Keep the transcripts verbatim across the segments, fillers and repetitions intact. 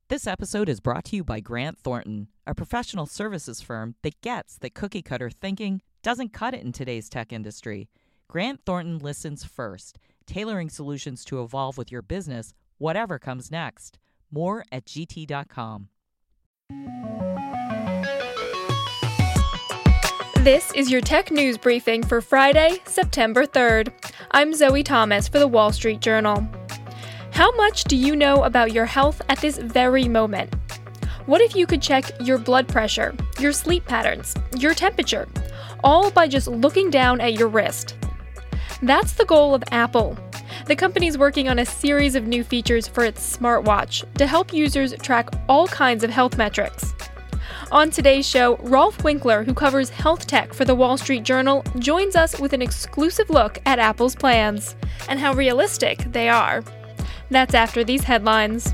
This episode is brought to you by Grant Thornton, a professional services firm that gets that cookie-cutter thinking doesn't cut it in today's tech industry. Grant Thornton listens first, tailoring solutions to evolve with your business, whatever comes next. More at G T dot com. This is your tech news briefing for Friday, September third. I'm Zoe Thomas for the Wall Street Journal. How much do you know about your health at this very moment? What if you could check your blood pressure, your sleep patterns, your temperature, all by just looking down at your wrist? That's the goal of Apple. The company's working on a series of new features for its smartwatch to help users track all kinds of health metrics. On today's show, Rolf Winkler, who covers health tech for the Wall Street Journal, joins us with an exclusive look at Apple's plans and how realistic they are. That's after these headlines.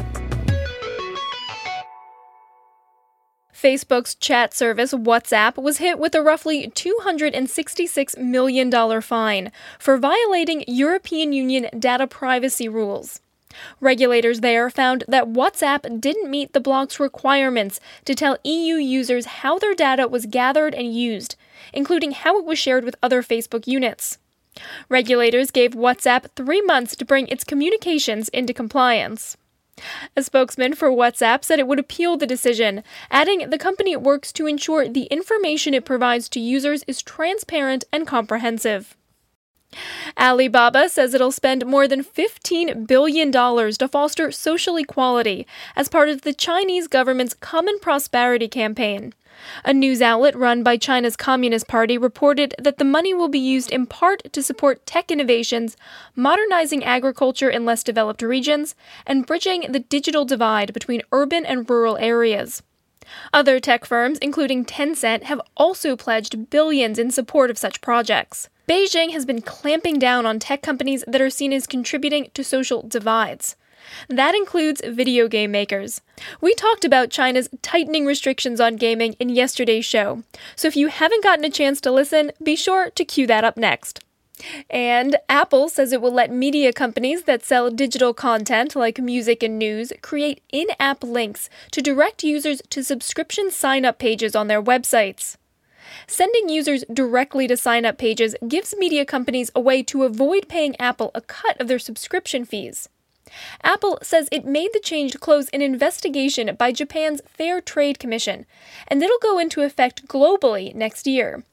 Facebook's chat service WhatsApp was hit with a roughly two hundred sixty-six million dollars fine for violating European Union data privacy rules. Regulators there found that WhatsApp didn't meet the bloc's requirements to tell E U users how their data was gathered and used, including how it was shared with other Facebook units. Regulators gave WhatsApp three months to bring its communications into compliance. A spokesman for WhatsApp said it would appeal the decision, adding the company works to ensure the information it provides to users is transparent and comprehensive. Alibaba says it'll spend more than fifteen billion dollars to foster social equality as part of the Chinese government's Common Prosperity Campaign. A news outlet run by China's Communist Party reported that the money will be used in part to support tech innovations, modernizing agriculture in less developed regions, and bridging the digital divide between urban and rural areas. Other tech firms, including Tencent, have also pledged billions in support of such projects. Beijing has been clamping down on tech companies that are seen as contributing to social divides. That includes video game makers. We talked about China's tightening restrictions on gaming in yesterday's show, so if you haven't gotten a chance to listen, be sure to cue that up next. And Apple says it will let media companies that sell digital content like music and news create in-app links to direct users to subscription sign-up pages on their websites. Sending users directly to sign-up pages gives media companies a way to avoid paying Apple a cut of their subscription fees. Apple says it made the change to close an investigation by Japan's Fair Trade Commission, and it'll go into effect globally next year.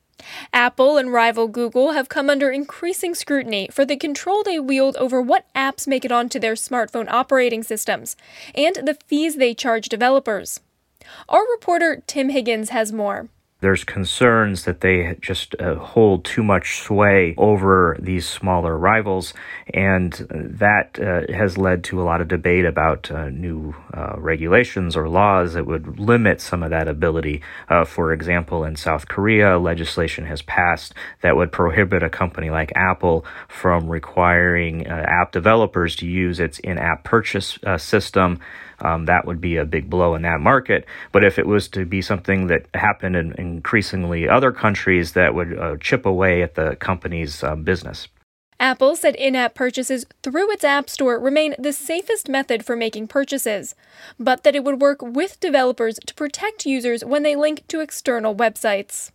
Apple and rival Google have come under increasing scrutiny for the control they wield over what apps make it onto their smartphone operating systems, and the fees they charge developers. Our reporter Tim Higgins has more. There's concerns that they just uh, hold too much sway over these smaller rivals, and that uh, has led to a lot of debate about uh, new uh, regulations or laws that would limit some of that ability. Uh, for example, in South Korea, legislation has passed that would prohibit a company like Apple from requiring uh, app developers to use its in-app purchase uh, system. Um, that would be a big blow in that market. But if it was to be something that happened in increasingly other countries, that would uh, chip away at the company's uh, business. Apple said in-app purchases through its App Store remain the safest method for making purchases, but that it would work with developers to protect users when they link to external websites.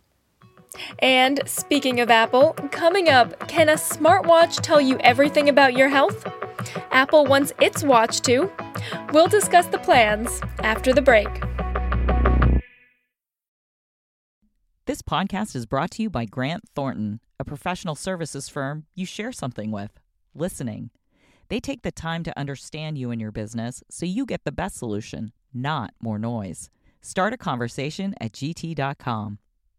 And speaking of Apple, coming up, can a smartwatch tell you everything about your health? Apple wants its watch to. We'll discuss the plans after the break. This podcast is brought to you by Grant Thornton, a professional services firm you share something with, listening. They take the time to understand you and your business so you get the best solution, not more noise. Start a conversation at G T dot com.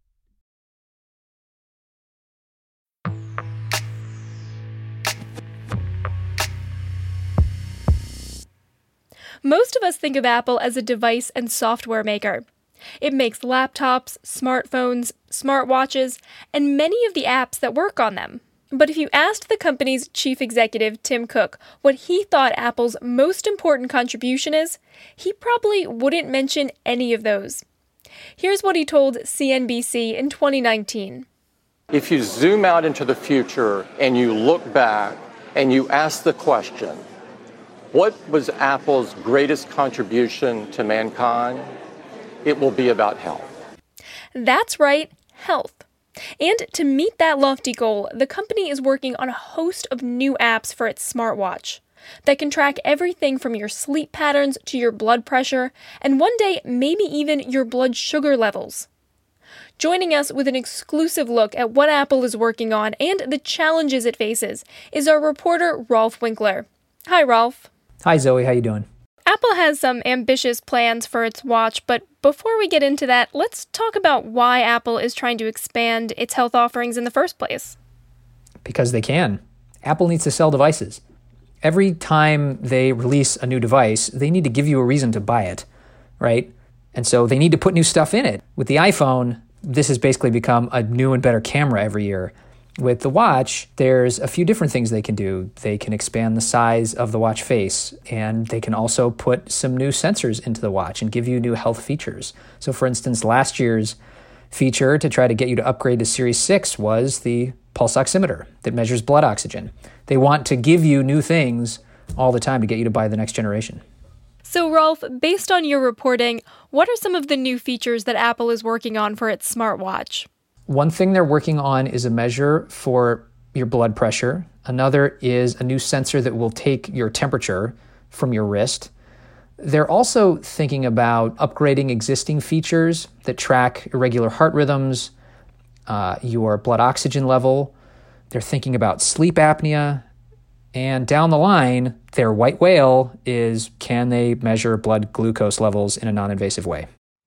Most of us think of Apple as a device and software maker. It makes laptops, smartphones, smartwatches, and many of the apps that work on them. But if you asked the company's chief executive, Tim Cook, what he thought Apple's most important contribution is, he probably wouldn't mention any of those. Here's what he told C N B C in twenty nineteen. If you zoom out into the future and you look back and you ask the question, What was Apple's greatest contribution to mankind? It will be about health. That's right, health. And to meet that lofty goal, the company is working on a host of new apps for its smartwatch that can track everything from your sleep patterns to your blood pressure, and one day, maybe even your blood sugar levels. Joining us with an exclusive look at what Apple is working on and the challenges it faces is our reporter, Rolf Winkler. Hi, Rolf. Hi, Zoe. How you doing? Apple has some ambitious plans for its watch, but before we get into that, let's talk about why Apple is trying to expand its health offerings in the first place. Because they can. Apple needs to sell devices. Every time they release a new device, they need to give you a reason to buy it, right? And so they need to put new stuff in it. With the iPhone, this has basically become a new and better camera every year. With the watch, there's a few different things they can do. They can expand the size of the watch face, and they can also put some new sensors into the watch and give you new health features. So for instance, last year's feature to try to get you to upgrade to Series six was the pulse oximeter that measures blood oxygen. They want to give you new things all the time to get you to buy the next generation. So, Rolf, based on your reporting, what are some of the new features that Apple is working on for its smartwatch? One thing they're working on is a measure for your blood pressure. Another is a new sensor that will take your temperature from your wrist. They're also thinking about upgrading existing features that track irregular heart rhythms, uh, your blood oxygen level. They're thinking about sleep apnea. And down the line, their white whale is, can they measure blood glucose levels in a non-invasive way?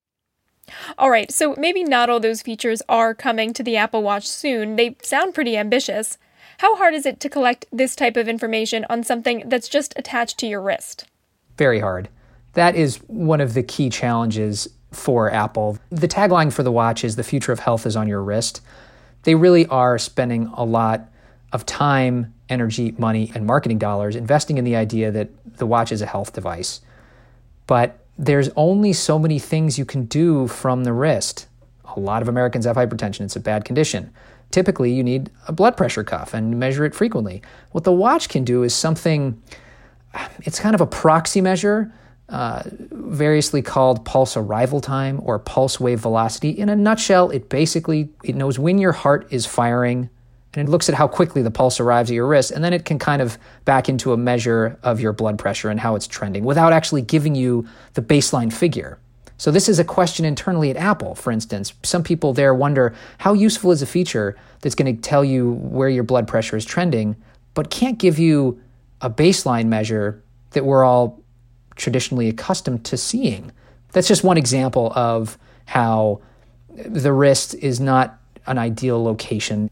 All right, so maybe not all those features are coming to the Apple Watch soon. They sound pretty ambitious. How hard is it to collect this type of information on something that's just attached to your wrist? Very hard. That is one of the key challenges for Apple. The tagline for the watch is "The future of health is on your wrist." They really are spending a lot of time, energy, money, and marketing dollars investing in the idea that the watch is a health device. But there's only so many things you can do from the wrist. A lot of Americans have hypertension. It's a bad condition. Typically, you need a blood pressure cuff and measure it frequently. What the watch can do is something, it's kind of a proxy measure, uh, variously called pulse arrival time or pulse wave velocity. In a nutshell, it basically, it knows when your heart is firing, and it looks at how quickly the pulse arrives at your wrist, and then it can kind of back into a measure of your blood pressure and how it's trending without actually giving you the baseline figure. So this is a question internally at Apple, for instance. Some people there wonder, how useful is a feature that's going to tell you where your blood pressure is trending, but can't give you a baseline measure that we're all traditionally accustomed to seeing? That's just one example of how the wrist is not an ideal location.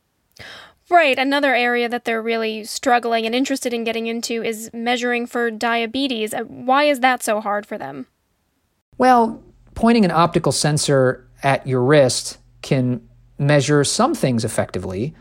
Right. Another area that they're really struggling and interested in getting into is measuring for diabetes. Why is that so hard for them? Well, pointing an optical sensor at your wrist can measure some things effectively,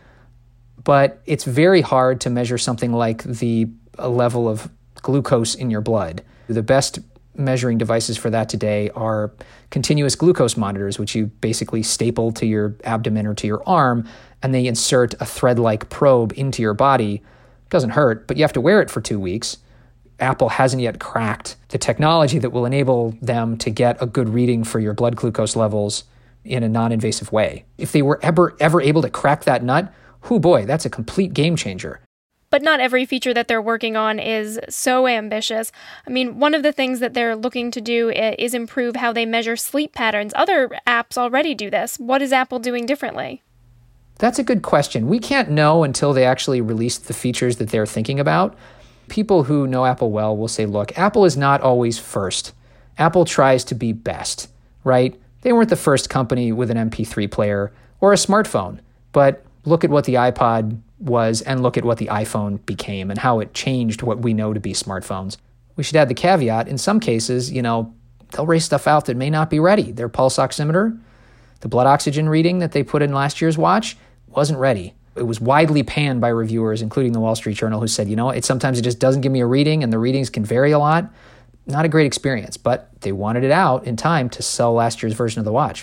but it's very hard to measure something like the level of glucose in your blood. The best measuring devices for that today are continuous glucose monitors, which you basically staple to your abdomen or to your arm, and they insert a thread-like probe into your body. It doesn't hurt, but you have to wear it for two weeks. Apple hasn't yet cracked the technology that will enable them to get a good reading for your blood glucose levels in a non-invasive way. If they were ever, ever able to crack that nut, whoo boy, that's a complete game changer. But not every feature that they're working on is so ambitious. I mean, one of the things that they're looking to do is improve how they measure sleep patterns. Other apps already do this. What is Apple doing differently? That's a good question. We can't know until they actually release the features that they're thinking about. People who know Apple well will say, look, Apple is not always first. Apple tries to be best, right? They weren't the first company with an M P three player or a smartphone, but look at what the iPod was and look at what the iPhone became and how it changed what we know to be smartphones. We should add the caveat, in some cases, you know, they'll raise stuff out that may not be ready. Their pulse oximeter, the blood oxygen reading that they put in last year's watch, wasn't ready. It was widely panned by reviewers, including the Wall Street Journal, who said, you know, it sometimes it just doesn't give me a reading and the readings can vary a lot. Not a great experience, but they wanted it out in time to sell last year's version of the watch.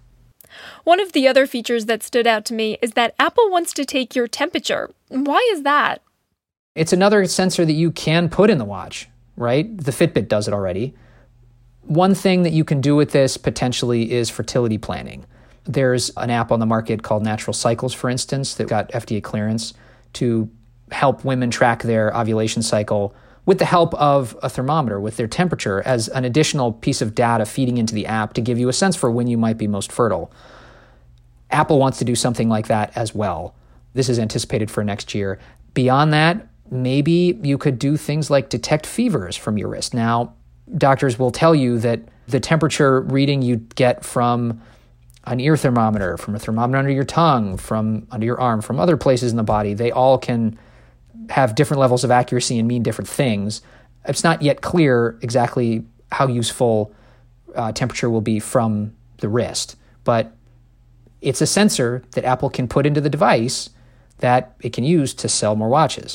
One of the other features that stood out to me is that Apple wants to take your temperature. Why is that? It's another sensor that you can put in the watch, right? The Fitbit does it already. One thing that you can do with this potentially is fertility planning. There's an app on the market called Natural Cycles, for instance, that got F D A clearance to help women track their ovulation cycle with the help of a thermometer, with their temperature, as an additional piece of data feeding into the app to give you a sense for when you might be most fertile. Apple wants to do something like that as well. This is anticipated for next year. Beyond that, maybe you could do things like detect fevers from your wrist. Now, doctors will tell you that the temperature reading you get from an ear thermometer, from a thermometer under your tongue, from under your arm, from other places in the body, they all can have different levels of accuracy and mean different things. It's not yet clear exactly how useful uh, temperature will be from the wrist, but it's a sensor that Apple can put into the device that it can use to sell more watches.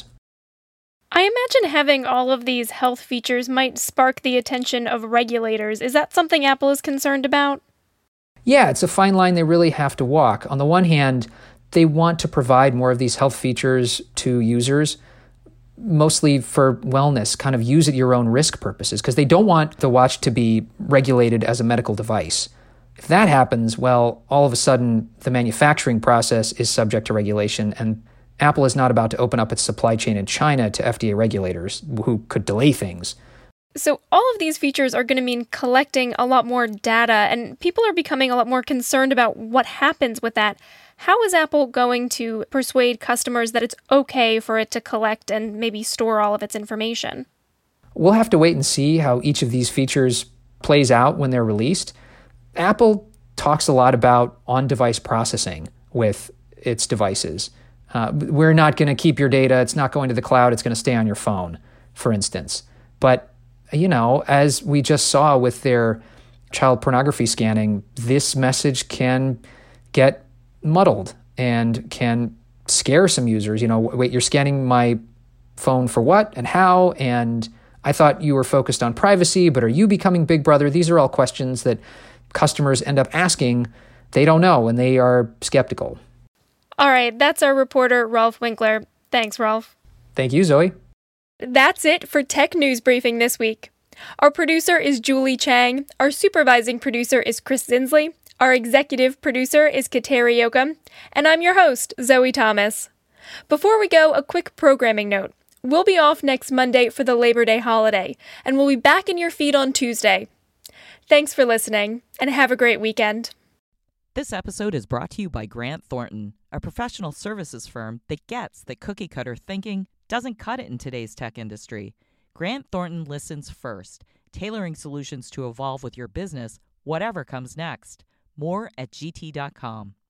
I imagine having all of these health features might spark the attention of regulators. Is that something Apple is concerned about? Yeah, it's a fine line they really have to walk. On the one hand, they want to provide more of these health features to users, mostly for wellness, kind of use at your own risk purposes, because they don't want the watch to be regulated as a medical device. If that happens, well, all of a sudden, the manufacturing process is subject to regulation, and Apple is not about to open up its supply chain in China to F D A regulators who could delay things. So all of these features are going to mean collecting a lot more data, and people are becoming a lot more concerned about what happens with that. How is Apple going to persuade customers that it's okay for it to collect and maybe store all of its information? We'll have to wait and see how each of these features plays out when they're released. Apple talks a lot about on-device processing with its devices. Uh, we're not going to keep your data. It's not going to the cloud. It's going to stay on your phone, for instance. But, you know, as we just saw with their child pornography scanning, this message can get muddled and can scare some users. You know, wait, you're scanning my phone for what and how? And I thought you were focused on privacy, but are you becoming Big Brother? These are all questions that customers end up asking. They don't know, and they are skeptical. All right, that's our reporter, Rolf Winkler. Thanks, Rolf. Thank you, Zoe. That's it for Tech News Briefing this week. Our producer is Julie Chang. Our supervising producer is Chris Zinsley. Our executive producer is Kateri Yoakum. And I'm your host, Zoe Thomas. Before we go, a quick programming note. We'll be off next Monday for the Labor Day holiday, and we'll be back in your feed on Tuesday. Thanks for listening, and have a great weekend. This episode is brought to you by Grant Thornton, a professional services firm that gets that cookie-cutter thinking doesn't cut it in today's tech industry. Grant Thornton listens first, tailoring solutions to evolve with your business, whatever comes next. More at G T dot com.